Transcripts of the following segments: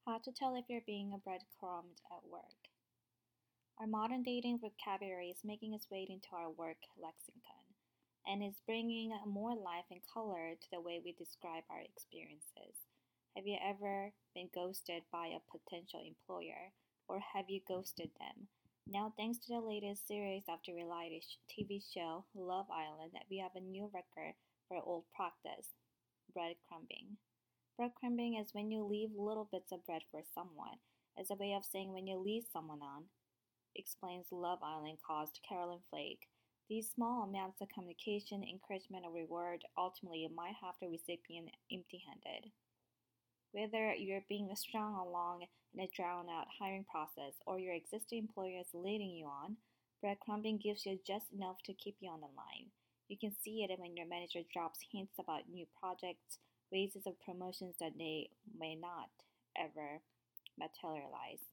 How to tell if you're being breadcrumbed at work. Our modern dating vocabulary is making its way into our work lexicon and is bringing more life and color to the way we describe our experiences. Have you ever been ghosted by a potential employer, or have you ghosted them? Now, thanks to the latest series of the reality TV show Love Island, we have a new record for old practice: breadcrumbing. Breadcrumbing is when you leave little bits of bread for someone. It's a way of saying when you lead someone on, explains Love Island host Carolyn Flake. These small amounts of communication, encouragement, or reward ultimately might have the recipient empty handed. Whether you're being strung along in a drawn out hiring process or your existing employer is leading you on, breadcrumbing gives you just enough to keep you on the line. You can see it when your manager drops hints about new projects, raises, or promotions that they may not ever materialize.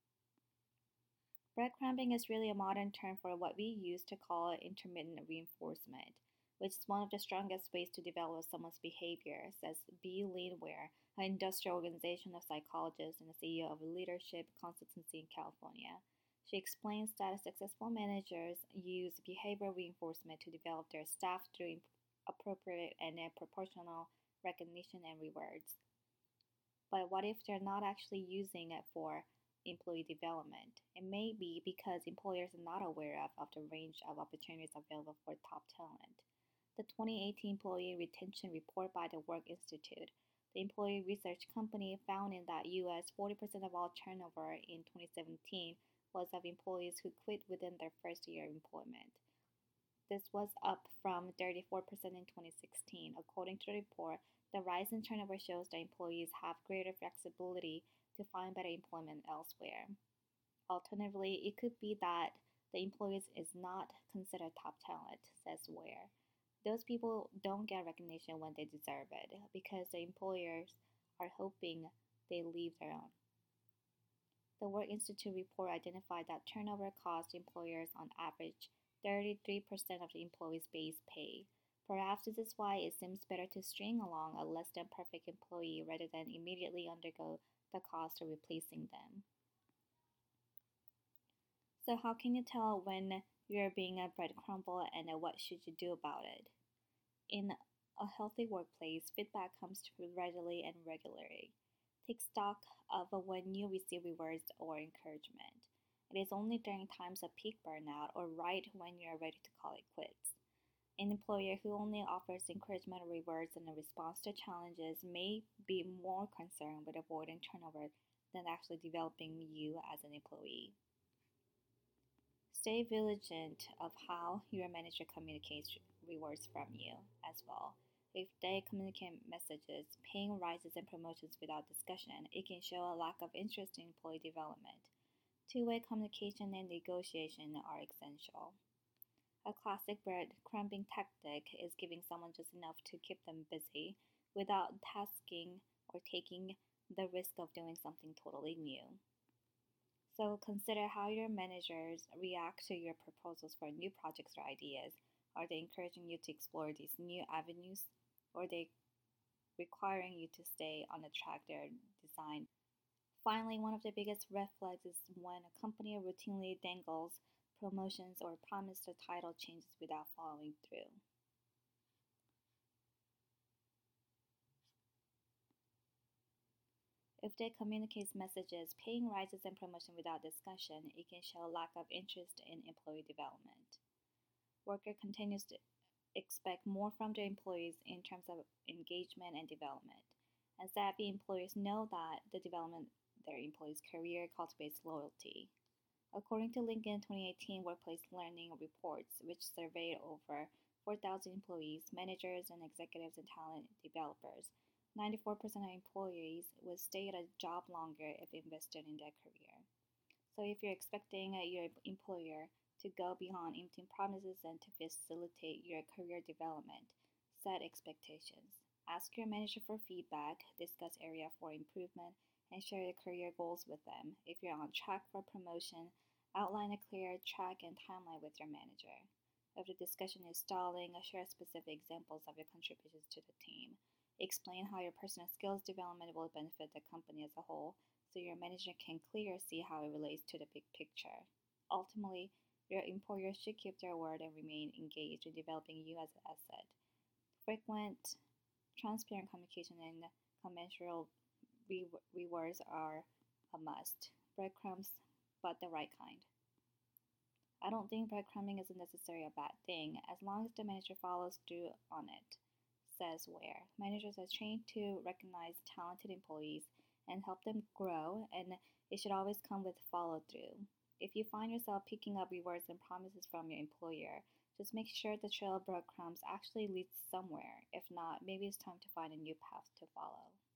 Breadcrumbing is really a modern term for what we used to call intermittent reinforcement, which is one of the strongest ways to develop someone's behavior, says B. Lynn Ware, an industrial organizational psychologist and the CEO of a leadership consultancy in California. She explains that successful managers use behavioral reinforcement to develop their staff through appropriate and proportional recognition and rewards. But what if they're not actually using it for employee development? It may be because employers are not aware of the range of opportunities available for top talent. The 2018 Employee Retention Report by the Work Institute, the employee research company, found in that US 40% of all turnover in 2017 was of employees who quit within their first year of employment. This was up from 34% in 2016. According to the report, the rise in turnover shows that employees have greater flexibility to find better employment elsewhere. Alternatively, it could be that the employees is not considered top talent, says Ware. Those people don't get recognition when they deserve it because the employers are hoping they leave their own. The Work Institute report identified that turnover cost employers on average 33% of the employee's base pay. Perhaps this is why it seems better to string along a less than perfect employee rather than immediately undergo the cost of replacing them. So, how can you tell when you're being a breadcrumb and what should you do about it? In a healthy workplace, feedback comes readily and regularly. Take stock of when you receive rewards or encouragement. It is only during times of peak burnout or right when you are ready to call it quits. An employer who only offers encouragement or rewards in response to challenges may be more concerned with avoiding turnover than actually developing you as an employee. Stay vigilant of how your manager communicates rewards from you as well. If they communicate messages, paying rises and promotions without discussion, it can show a lack of interest in employee development. Two-way communication and negotiation are essential. A classic breadcrumbing tactic is giving someone just enough to keep them busy without tasking or taking the risk of doing something totally new. So consider how your managers react to your proposals for new projects or ideas. Are they encouraging you to explore these new avenues, or are they requiring you to stay on the track they're designed? Finally, one of the biggest red flags is when a company routinely dangles promotions or promises title changes without following through. If they communicate messages, paying rises and promotion without discussion, it can show a lack of interest in employee development. Worker continues to expect more from their employees in terms of engagement and development. And savvy employers know that the development of their employees' career cultivates loyalty. According to LinkedIn 2018 Workplace Learning Reports, which surveyed over 4,000 employees, managers, and executives and talent developers, 94% of employees would stay at a job longer if invested in their career. So if you're expecting your employer to go beyond empty promises and to facilitate your career development, set expectations. Ask your manager for feedback, discuss area for improvement, and share your career goals with them. If you're on track for promotion, outline a clear track and timeline with your manager. If the discussion is stalling, share specific examples of your contributions to the team. Explain how your personal skills development will benefit the company as a whole, so your manager can clearly see how it relates to the big picture. Ultimately, your employer should keep their word and remain engaged in developing you as an asset. Frequent, transparent communication and commensurate rewards are a must. Breadcrumbs, but the right kind. I don't think breadcrumbing is necessarily a bad thing as long as the manager follows through on it, says Ware. Managers are trained to recognize talented employees and help them grow, and it should always come with follow through. If you find yourself picking up rewards and promises from your employer, just make sure the trail of breadcrumbs actually leads somewhere. If not, maybe it's time to find a new path to follow.